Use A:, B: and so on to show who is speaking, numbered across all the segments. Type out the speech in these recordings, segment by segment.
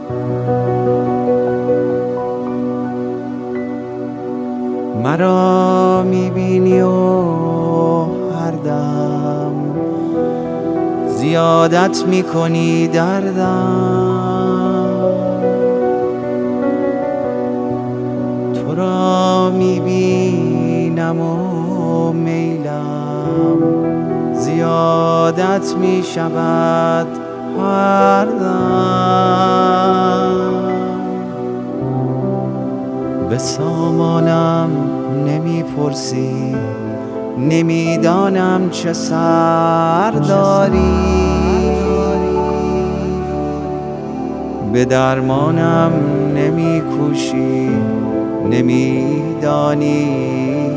A: مرا میبینی و هر دم زیادت میکنی دردم، تو را میبینم و میلم زیادت میشود هر دم. به سامانم نمیپرسی، نمیدانم چه سر داری، به درمانم نمیکوشی، نمیدانی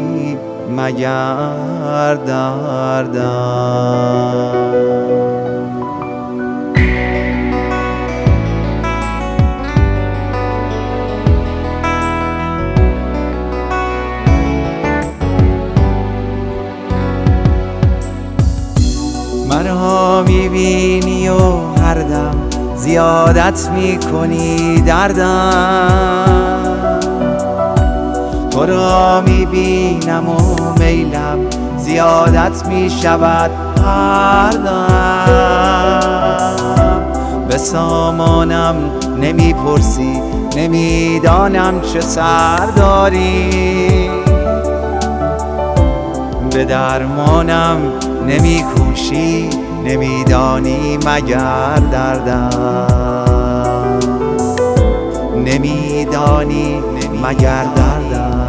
A: مگر دردم. مرا میبینی و هر دم زیادت میکنی دردم، تو را میبینم و میلم زیادت میشود هر دم. به سامانم نمیپرسی، نمیدانم چه سر داری، به درمانم نمیکوشی، نمیدانی مگر دردم، نمیدانی مگر دردم.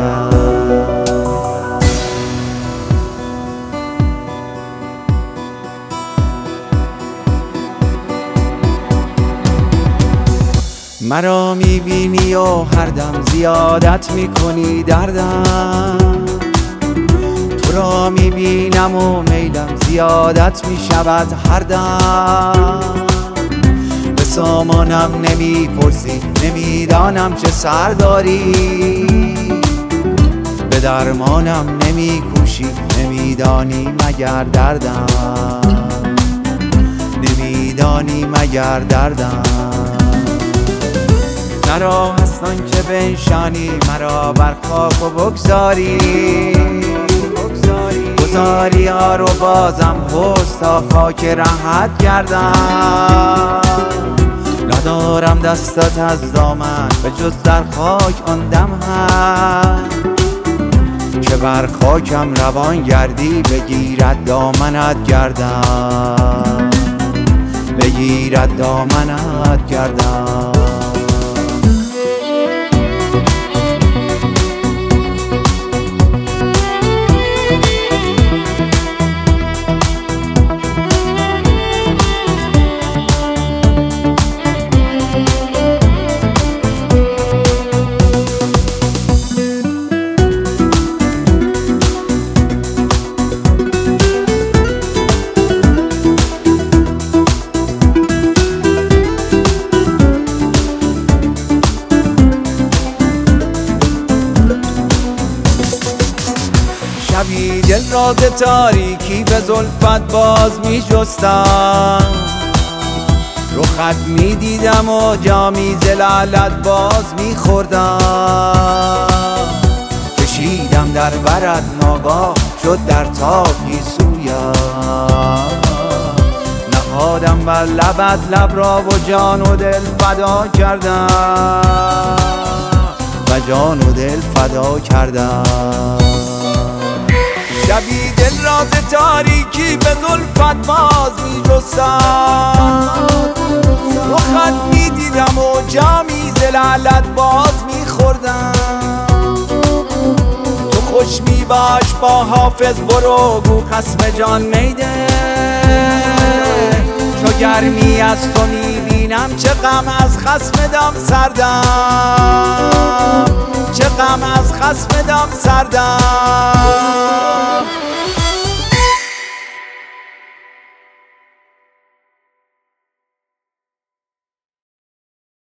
A: مرا میبینی و هر دم زیادت میکنی دردم، تو را میبینم و میلم زیادت میشود هر دم. به سامانم نمیپرسی، نمیدانم چه سر داری، به درمانم نمیکوشی، نمیدانی مگر دردم، نمیدانی مگر دردم. مرا هستان که بنشانی، مرا بر خاک و بگذاری، گذاری ها رو بازم پشت تا خاک راحت گردم. ندارم دستت از دامن به جز در خاک آن دم هم، که بر خاکم روان گردی بگیرد دامنت گردم، بگیرد دامنت گردم. شبی دل را ز تاریکی به زلفت باز می جستم، رخت می دیدم و جامی ز لعلت باز می خوردم. کشیدم در برت ناگاه شد در تاکی سویم، نهادم بر لبت لب را و جان و دل فدا کردم، و جان و دل فدا کردم. شبی دل را ز تاریکی به زلفت باز می جستم، رخت می دیدم و جامی ز لعلت باز می خوردم. تو خوش می باش با حافظ برو گو خصم جان میده، چو گرمی از تو می بینم چه غم از خصم دم سردم، چه غم از خصم دم سردم.